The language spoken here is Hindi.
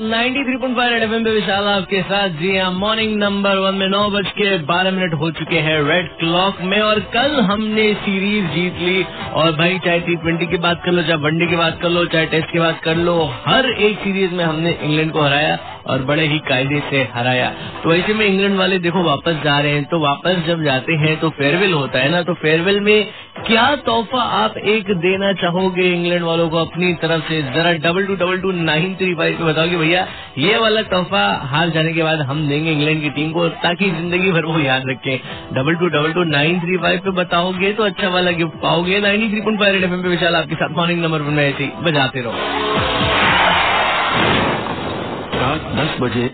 93.5 एफएम पे विशाल आपके साथ। जी हाँ, मॉर्निंग नंबर 1 में 9:12 हो चुके हैं रेड क्लॉक में। और कल हमने सीरीज जीत ली। और भाई चाहे T20 की बात कर लो, चाहे वनडे की बात कर लो, चाहे टेस्ट की बात कर लो, हर एक सीरीज में हमने इंग्लैंड को हराया और बड़े ही कायदे से हराया। तो ऐसे में इंग्लैंड वाले देखो वापस जा रहे हैं, तो वापस जब जाते हैं तो फेयरवेल होता है ना। तो फेयरवेल में क्या तोहफा आप एक देना चाहोगे इंग्लैंड वालों को अपनी तरफ से? जरा 22222935 पे बताओ कि भैया ये वाला तोहफा हार जाने के बाद हम देंगे इंग्लैंड की टीम को, ताकि जिंदगी भर वो याद रखें। 22222935 पे बताओगे तो अच्छा वाला गिफ्ट पाओगे। 93.5 एफएम पे विशाल आपके साथ मॉर्निंग नंबर में ऐसे ही बजाते रहो। रात 10 बजे